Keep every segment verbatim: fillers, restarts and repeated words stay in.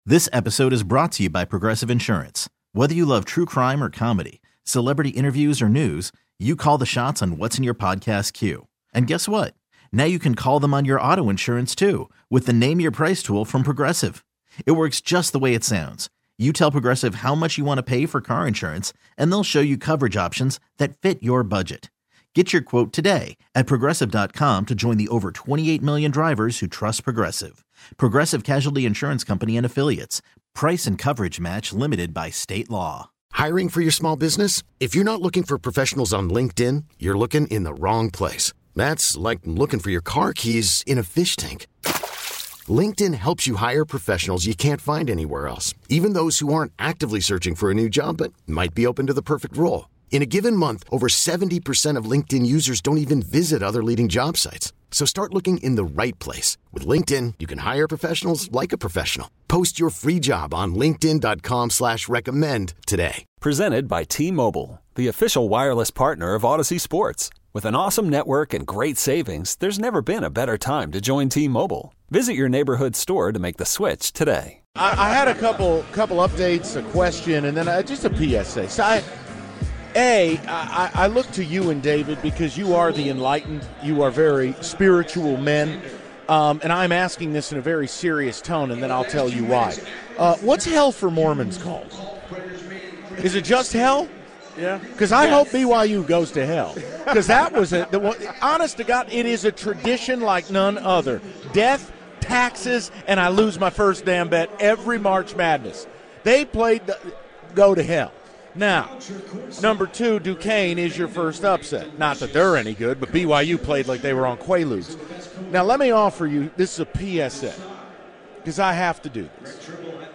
This episode is brought to you by Progressive Insurance. Whether you love true crime or comedy, celebrity interviews or news, you call the shots on what's in your podcast queue. And guess what? Now you can call them on your auto insurance too with the Name Your Price tool from Progressive. It works just the way it sounds. You tell Progressive how much you want to pay for car insurance, and they'll show you coverage options that fit your budget. Get your quote today at Progressive dot com to join the over twenty-eight million drivers who trust Progressive. Progressive Casualty Insurance Company and Affiliates. Price and coverage match limited by state law. Hiring for your small business? If you're not looking for professionals on LinkedIn, you're looking in the wrong place. That's like looking for your car keys in a fish tank. LinkedIn helps you hire professionals you can't find anywhere else, even those who aren't actively searching for a new job but might be open to the perfect role. In a given month, over seventy percent of LinkedIn users don't even visit other leading job sites. So start looking in the right place. With LinkedIn, you can hire professionals like a professional. Post your free job on linkedin dot com slash recommend today. Presented by T-Mobile, the official wireless partner of Odyssey Sports. With an awesome network and great savings, there's never been a better time to join T-Mobile. Visit your neighborhood store to make the switch today. I, I had a couple couple updates, a question, and then uh, just a P S A. So I... A, I, I look to you and David because you are the enlightened. You are very spiritual men. Um, and I'm asking this in a very serious tone, and then I'll tell you why. Uh, what's hell for Mormons called? Is it just hell? Yeah. Because I yes. hope B Y U goes to hell. Because that was a, the, honest to God, it is a tradition like none other. Death, taxes, and I lose my first damn bet every March Madness. They played the, go to hell. Now, number two, Duquesne is your first upset. Not that they're any good, but B Y U played like they were on Quaaludes. Now, let me offer you, this is a P S A, because I have to do this.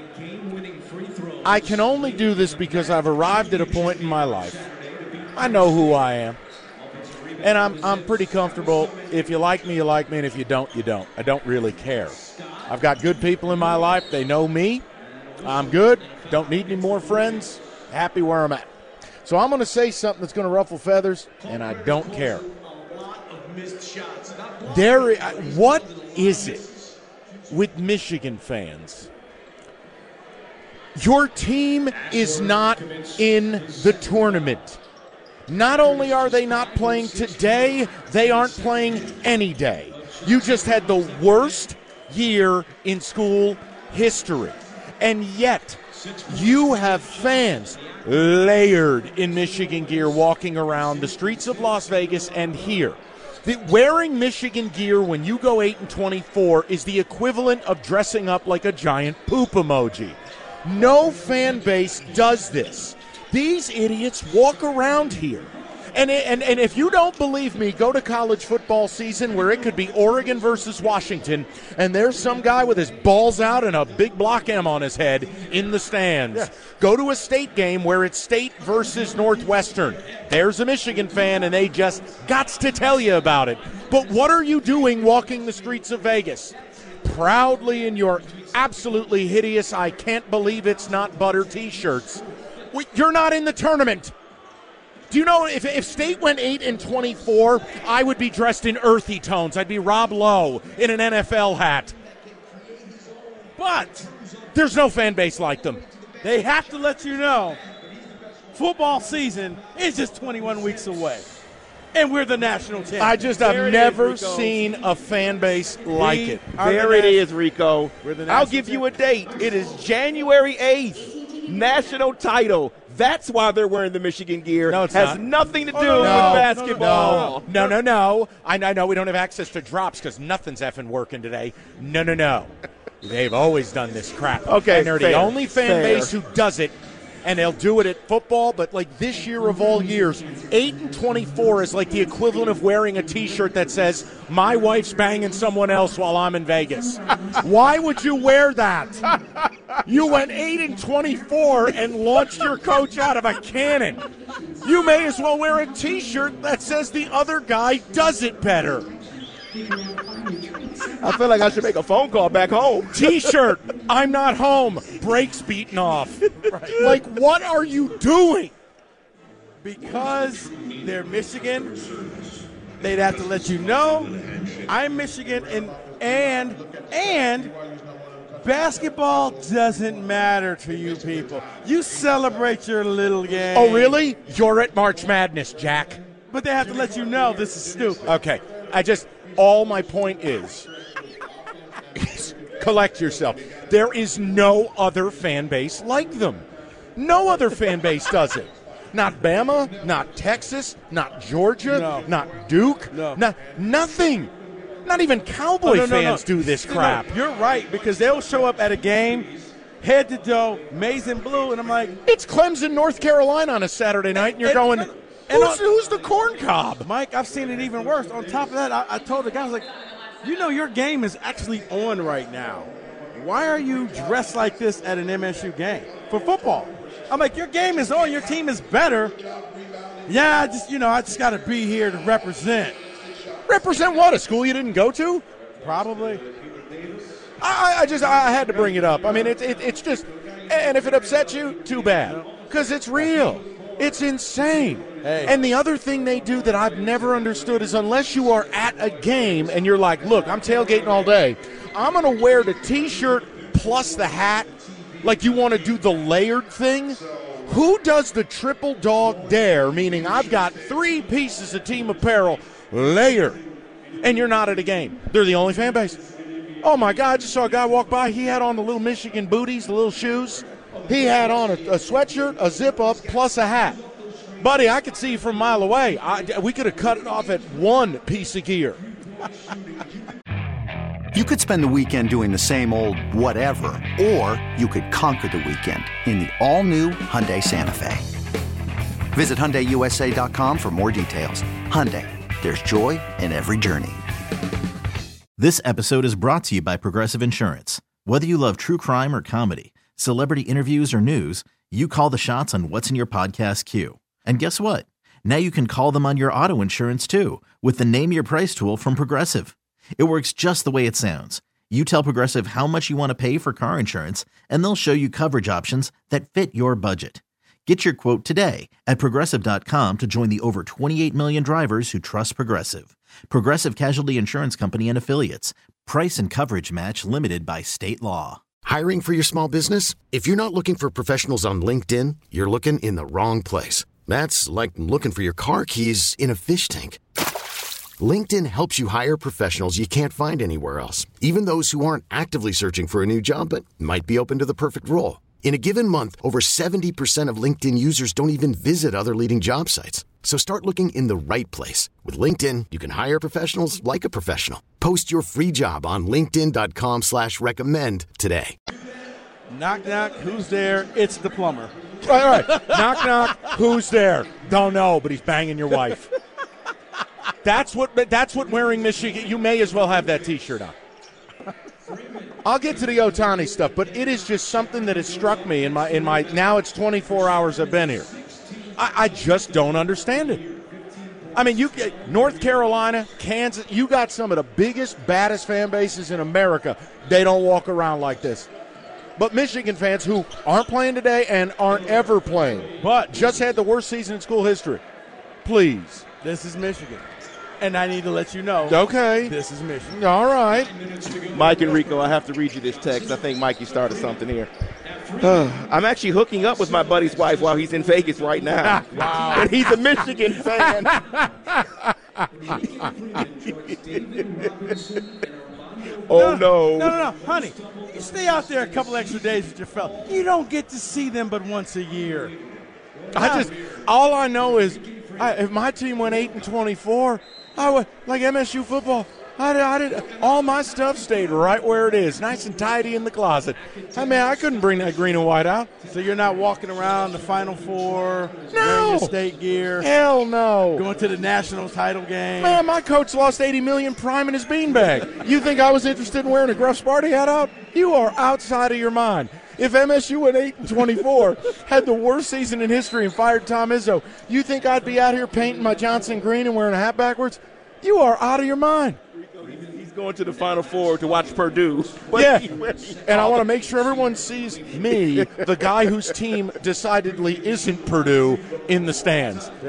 I can only do this because I've arrived at a point in my life. I know who I am. And I'm I'm pretty comfortable. If you like me, you like me, and if you don't, you don't. I don't really care. I've got good people in my life. They know me. I'm good. Don't need any more friends. Happy where I'm at. So I'm going to say something that's going to ruffle feathers, and I don't care. There, what is it with Michigan fans? Your team is not in the tournament. Not only are they not playing today, they aren't playing any day. You just had the worst year in school history. And yet, you have fans layered in Michigan gear walking around the streets of Las Vegas and here. The, wearing Michigan gear when you go eight and twenty-four is the equivalent of dressing up like a giant poop emoji. No fan base does this. These idiots walk around here. And, and, and if you don't believe me, go to college football season where it could be Oregon versus Washington, and there's some guy with his balls out and a big block M on his head in the stands. Yeah. Go to a state game where it's State versus Northwestern. There's a Michigan fan, and they just gots to tell you about it. But what are you doing walking the streets of Vegas? Proudly in your absolutely hideous, I can't believe it's not butter T-shirts. You're not in the tournament. Do you know, if, if State went eight and twenty-four, I would be dressed in earthy tones. I'd be Rob Lowe in an N F L hat. But there's no fan base like them. They have to let you know football season is just twenty-one weeks away. And we're the national champions. I just, there I've never is, seen a fan base like we it. There it is, Rico. I'll give champions. you a date. It is January eighth. National title. That's why they're wearing the Michigan gear. No, it's has not. nothing to do Oh, no, with no, basketball. No, no, no, no. I, I know we don't have access to drops because nothing's effing working today. No, no, no. They've always done this crap. Okay, and they're fair, the only fan fair. base who does it. And they'll do it at football, but like this year of all years, eight and twenty-four is like the equivalent of wearing a T-shirt that says, my wife's banging someone else while I'm in Vegas. Why would you wear that? You went eight and twenty-four and launched your coach out of a cannon. You may as well wear a T-shirt that says the other guy does it better. I feel like I should make a phone call back home. T-shirt, I'm not home. Brakes beaten off. Right. Like, what are you doing? Because they're Michigan, they'd have to let you know I'm Michigan, and and and Basketball doesn't matter to you people. You celebrate your little game. Oh, really? You're at March Madness, Jack. But they have to let you know this is stupid. Okay. I just, all my point is, is collect yourself. There is no other fan base like them. No other fan base does it. Not Bama, not Texas, not Georgia, No. not Duke, No. not, nothing. Not even Cowboy Oh, no, no, fans no. do this No, crap. no, you're right, because they'll show up at a game, head to toe, maize and blue, and I'm like, It's Clemson, North Carolina on a Saturday night, and you're And- going, and- who's, and- who's the corn cob? Mike, I've seen it even worse. On top of that, I, I told the guys, like, you know your game is actually on right now. Why are you dressed like this at an M S U game for football? I'm like, your game is on. Your team is better. Yeah, I just, you know, I just got to be here to represent. Represent what? A school you didn't go to? Probably. I, I just, I had to bring it up. I mean, it, it, it's just, and if it upsets you, too bad. Because it's real. It's insane. Hey. And the other thing they do that I've never understood is unless you are at a game and you're like, look, I'm tailgating all day, I'm going to wear the T-shirt plus the hat, like you want to do the layered thing. Who does the triple dog dare, meaning I've got three pieces of team apparel layered, and you're not at a game? They're the only fan base. Oh, my God, I just saw a guy walk by. He had on the little Michigan booties, the little shoes. He had on a, a sweatshirt, a zip-up, plus a hat. Buddy, I could see you from a mile away. I, we could have cut it off at one piece of gear. You could spend the weekend doing the same old whatever, or you could conquer the weekend in the all-new Hyundai Santa Fe. Visit Hyundai U S A dot com for more details. Hyundai, there's joy in every journey. This episode is brought to you by Progressive Insurance. Whether you love true crime or comedy, celebrity interviews or news, you call the shots on what's in your podcast queue. And guess what? Now you can call them on your auto insurance too with the Name Your Price tool from Progressive. It works just the way it sounds. You tell Progressive how much you want to pay for car insurance, and they'll show you coverage options that fit your budget. Get your quote today at Progressive dot com to join the over twenty-eight million drivers who trust Progressive. Progressive Casualty Insurance Company and Affiliates. Price and coverage match limited by state law. Hiring for your small business? If you're not looking for professionals on LinkedIn, you're looking in the wrong place. That's like looking for your car keys in a fish tank. LinkedIn helps you hire professionals you can't find anywhere else, even those who aren't actively searching for a new job but might be open to the perfect role. In a given month, over seventy percent of LinkedIn users don't even visit other leading job sites. So start looking in the right place. With LinkedIn, you can hire professionals like a professional. Post your free job on linkedin dot com slash recommend today. Knock, knock. Who's there? It's the plumber. All right, all right. Knock, knock. Who's there? Don't know, but he's banging your wife. That's what. That's what wearing Michigan. You may as well have that T-shirt on. I'll get to the Ohtani stuff, but it is just something that has struck me in my in my. Now it's twenty-four hours I've been here. I, I just don't understand it. I mean, you get North Carolina, Kansas. You got some of the biggest, baddest fan bases in America. They don't walk around like this. But Michigan fans who aren't playing today and aren't ever playing, but just had the worst season in school history. Please. This is Michigan. And I need to let you know. Okay. This is Michigan. All right. Mike and Rico, I have to read you this text. I think Mikey started something here. I'm actually hooking up with my buddy's wife while he's in Vegas right now. Wow. And he's a Michigan fan. Oh, no. No, no, no. Honey, you stay out there a couple extra days with your fella. You don't get to see them but once a year. I just, all I know is I, if my team went eight and twenty-four, I would, like M S U football, I did, I did, all my stuff stayed right where it is, nice and tidy in the closet. I mean, I couldn't bring that green and white out. So you're not walking around the Final Four, No. wearing your state gear, Hell no. going to the national title game. Man, my coach lost eighty million dollars priming his beanbag. You think I was interested in wearing a Gruff Sparty hat out? You are outside of your mind. If M S U went eight and twenty-four, had the worst season in history and fired Tom Izzo, you think I'd be out here painting my Johnson green and wearing a hat backwards? You are out of your mind. He's going to the Final Four to watch Purdue. Yeah, and I want to make sure everyone sees me, the guy whose team decidedly isn't Purdue, in the stands. Yeah.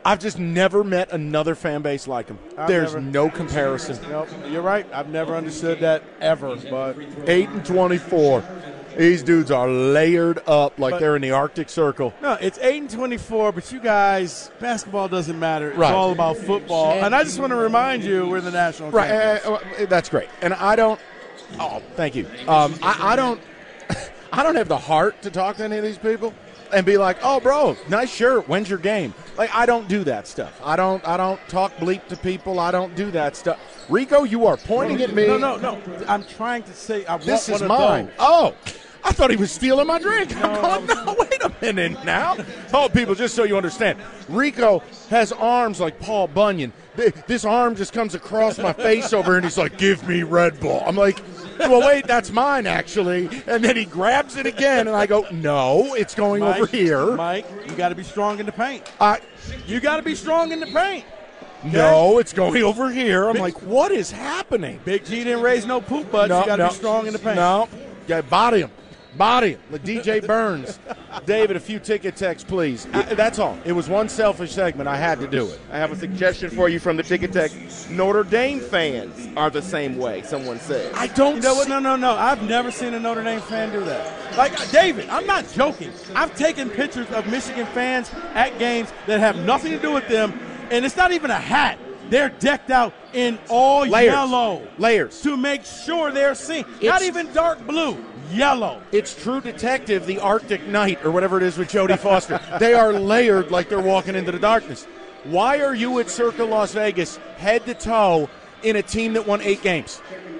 I've just never met another fan base like him. I've There's never- no comparison. Nope, you're right. I've never understood that ever. But eight and twenty-four. These dudes are layered up like But- they're in the Arctic Circle. no, it's eight and twenty-four. But you guys, basketball doesn't matter. It's Right. all about football. And I just want to remind you, we're the national Right, champions. uh, uh, that's great. And I don't. Oh, thank you. Um, I, I don't. I don't have the heart to talk to any of these people and be like, "Oh, bro, nice shirt. When's your game?" Like, I don't do that stuff. I don't. I don't talk bleep to people. I don't do that stuff. Rico, you are pointing at me. No, no, no. I'm trying to say I This want is one of mine. those. Oh, I thought he was stealing my drink. No, I'm going, no, wait a minute now. Oh, people, just so you understand, Rico has arms like Paul Bunyan. Th- This arm just comes across my face over, and he's like, "Give me Red Bull." I'm like, "Well, wait, that's mine actually." And then he grabs it again, and I go, "No, it's going Mike, over here." Mike, you got to be strong in the paint. I, You got to be strong in the paint. no, it's going over here. I'm like, "What is happening?" Big G didn't raise no poop butts. No, you got to no. be strong in the paint. No, yeah, body him. Body him. Like D J Burns. David, a few ticket texts, please. I, that's all. It was one selfish segment. I had to do it. I have a suggestion for you from the Ticket Tech. Notre Dame fans are the same way, someone said. I don't You know what? see- No, no, no. I've never seen a Notre Dame fan do that. Like, David, I'm not joking. I've taken pictures of Michigan fans at games that have nothing to do with them, and it's not even a hat. They're decked out in all Layers. yellow. Layers. To make sure they're seen. Not It's- even dark blue. Yellow. It's True Detective, the Arctic Knight, or whatever it is with Jodie Foster. They are layered like they're walking into the darkness. Why are you at Circa Las Vegas head to toe in a team that won eight games?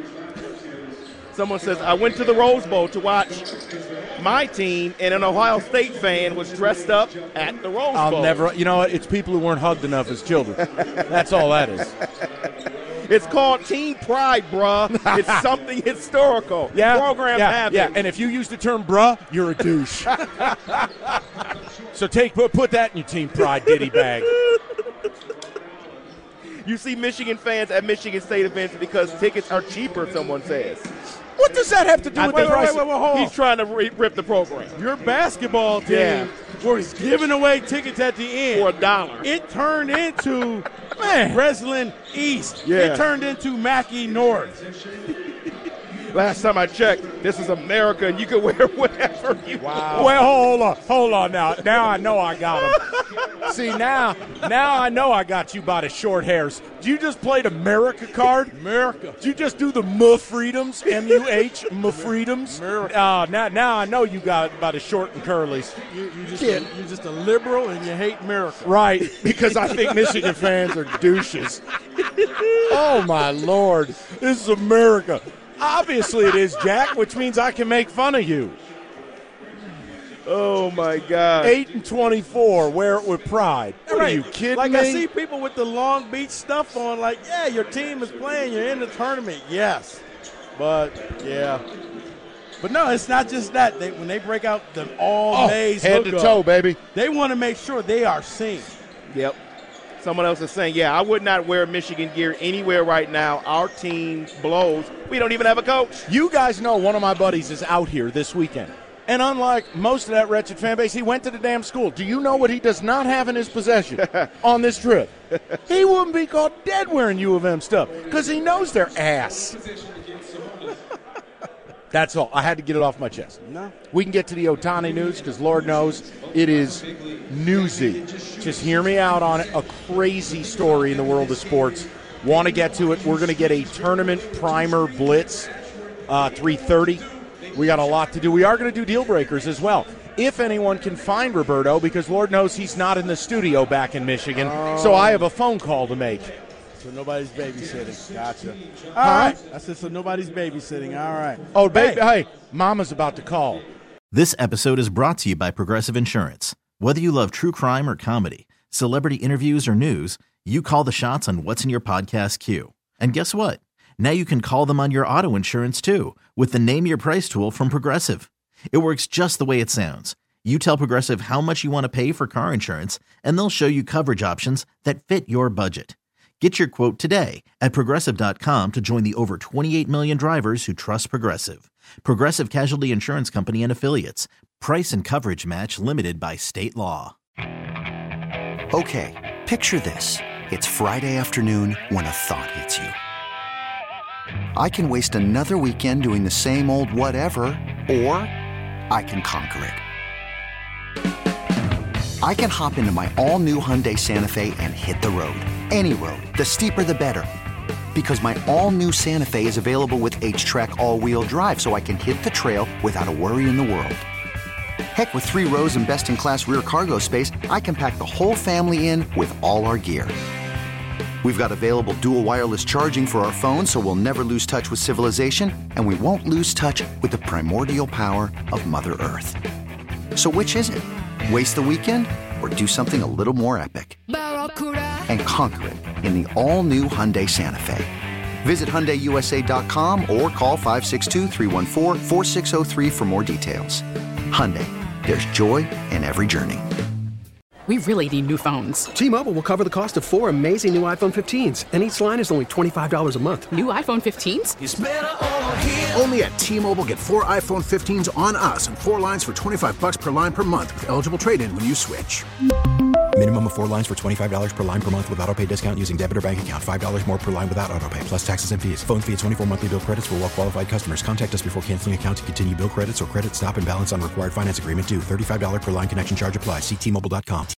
Someone says, I went to the Rose Bowl to watch my team, and an Ohio State fan was dressed up at the Rose I'll Bowl. never, you know what? It's people who weren't hugged enough as children. That's all that is. It's called Team Pride, bruh. It's something historical. Yeah, Programs yeah, have yeah. it. And if you use the term "bruh," you're a douche. So take put, put that in your Team Pride ditty bag. You see Michigan fans at Michigan State events because tickets are cheaper, someone says. What does that have to do I- with wait, the wait, price? wait, wait, wait, hold on. He's trying to re- rip the program Your basketball team Yeah. was giving away tickets at the end. for a dollar. It turned into man, Breslin East. Yeah. It turned into Mackey North. Last time I checked, this is America, and you can wear whatever you want. Well, hold on, hold on now. Now I know I got him. See, now, now I know I got you by the short hairs. Did you just play the America card? America. Did you just do the M freedoms? M U H, M freedoms? America. Uh, now, now I know you got by the short and curlies. You, you just Kid. you're just a liberal and you hate America. Right, because I think Michigan fans are douches. Oh, my Lord. This is America. Obviously it is, Jack, which means I can make fun of you. Oh, my God. eight and twenty-four, wear it with pride. What Right. are you kidding like me? I see people with the Long Beach stuff on, like, yeah, your team is playing, you're in the tournament, yes. But, yeah. But no, it's not just that. They, when they break out the all Oh, maize head to hookup, toe, baby. they want to make sure they are seen. Yep. Someone else is saying, yeah, I would not wear Michigan gear anywhere right now. Our team blows. We don't even have a coach. You guys know one of my buddies is out here this weekend. And unlike most of that wretched fan base, he went to the damn school. Do you know what he does not have in his possession on this trip? He wouldn't be caught dead wearing U of M stuff because he knows they're ass. That's all. I had to get it off my chest. No. We can get to the Ohtani news because Lord knows it is newsy. Just hear me out on it. A crazy story in the world of sports. Want to get to it. We're going to get a tournament primer blitz, uh, three thirty. We got a lot to do. We are going to do deal breakers as well. If anyone can find Roberto, because Lord knows he's not in the studio back in Michigan, oh. So I have a phone call to make. So nobody's babysitting. Gotcha. All right. I said so nobody's babysitting. All right. Oh, baby, hey. hey, Mama's about to call. This episode is brought to you by Progressive Insurance. Whether you love true crime or comedy, celebrity interviews or news, you call the shots on what's in your podcast queue. And guess what? Now you can call them on your auto insurance too with the Name Your Price tool from Progressive. It works just the way it sounds. You tell Progressive how much you want to pay for car insurance, and they'll show you coverage options that fit your budget. Get your quote today at Progressive dot com to join the over twenty-eight million drivers who trust Progressive. Progressive Casualty Insurance Company and Affiliates. Price and coverage match limited by state law. Okay, Picture this. It's Friday afternoon when a thought hits you. I can waste another weekend doing the same old whatever, or I can conquer it. I can hop into my all-new Hyundai Santa Fe and hit the road. Any road. The steeper, the better. Because my all-new Santa Fe is available with H-Track all-wheel drive, so I can hit the trail without a worry in the world. Heck, with three rows and best-in-class rear cargo space, I can pack the whole family in with all our gear. We've got available dual wireless charging for our phones, so we'll never lose touch with civilization, and we won't lose touch with the primordial power of Mother Earth. So which is it? Waste the weekend or do something a little more epic? And conquer it in the all-new Hyundai Santa Fe. Visit Hyundai U S A dot com or call five six two, three one four, four six zero three for more details. Hyundai, there's joy in every journey. We really need new phones. T-Mobile will cover the cost of four amazing new iPhone fifteens, and each line is only twenty-five dollars a month. New iPhone fifteens? It's better over here. Only at T-Mobile, get four iPhone fifteens on us and four lines for twenty-five bucks per line per month with eligible trade-in when you switch. Minimum of four lines for twenty-five dollars per line per month with autopay discount using debit or bank account. five dollars more per line without autopay, plus taxes and fees. Phone fee at twenty-four monthly bill credits for well-qualified customers. Contact us before canceling account to continue bill credits or credit stop and balance on required finance agreement due. thirty-five dollars per line connection charge applies. See T Mobile dot com.